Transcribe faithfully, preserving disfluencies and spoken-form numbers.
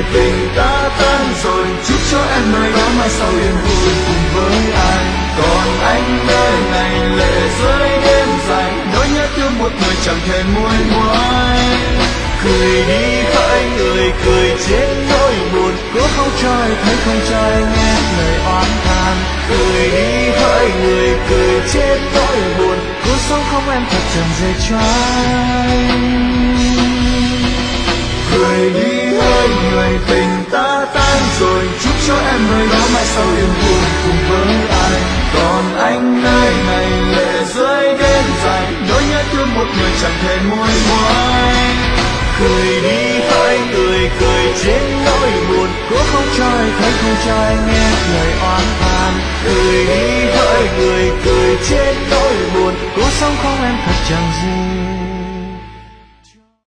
tình ta tan rồi, chúc cho em nơi đó mai sau yên vui cùng với anh. Còn anh nơi này lệ rơi đêm dài, nỗi nhớ thương một người chẳng thể nguôi ngoai. Cười đi hỡi người cười trên nỗi buồn, cố không cho ai thấy không cho ai nghe lời oán than. Cười đi hỡi người cười trên nỗi buồn, cố sống không em thật chẳng dễ cho anh. Cười đi hỡi người tình ta tan rồi, chúc cho em nơi đó mai sau yên vui cùng với anh. Còn anh nơi này lệ rơi đêm dài, nỗi nhớ thương một người chẳng thể nguôi ngoai. Cười đi hỡi người cười trên nỗi buồn, cố không cho ai thấy không cho ai nghe lời oán than. Cười đi hỡi người cười trên nỗi buồn, cố sống không em thật chẳng gì